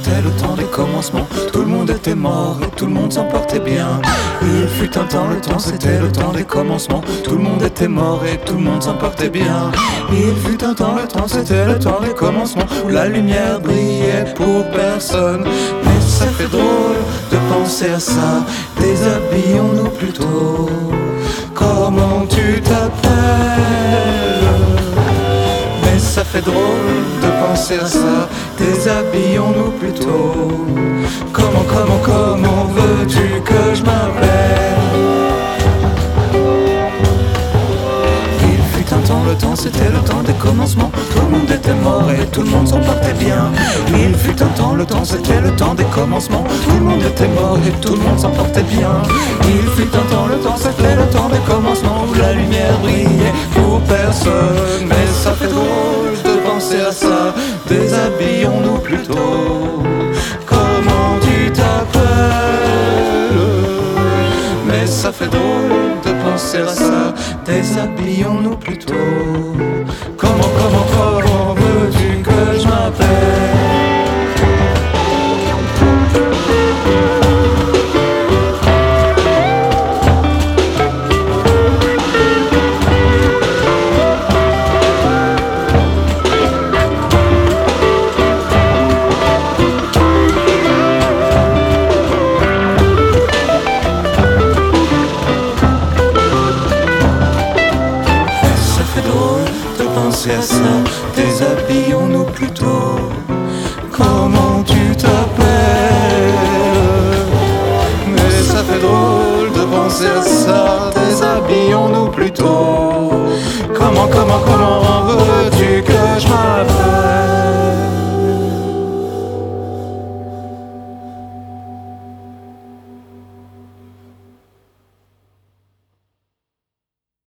c'était le temps des commencements. Tout le monde était mort et tout le monde s'en portait bien. Il fut un temps, le temps c'était le temps des commencements. Tout le monde était mort et tout le monde s'en portait bien. Il fut un temps, le temps c'était le temps des commencements, où la lumière brillait pour personne. Mais ça fait drôle de penser à ça. Déshabillons-nous plutôt. Comment tu t'appelles? Mais ça fait drôle de penser à ça. Déshabillons-nous plutôt. Comment veux-tu que je m'appelle? Il fut un temps, le temps c'était le temps des commencements. Tout le monde était mort et tout le monde s'en portait bien. Il fut un temps, le temps c'était le temps des commencements. Tout le monde était mort et tout le monde s'en portait bien. Il fut un temps, le temps c'était le temps des commencements, où la lumière brillait pour personne. Mais ça fait drôle de penser à ça. Déshabillons-nous plutôt. Comment tu t'appelles? Mais ça fait drôle de penser à ça. Déshabillons-nous plutôt. Comment veux-tu que je m'appelle? À ça, déshabillons-nous plutôt. Comment tu t'appelles? Mais ça fait drôle de penser à ça. Déshabillons-nous plutôt.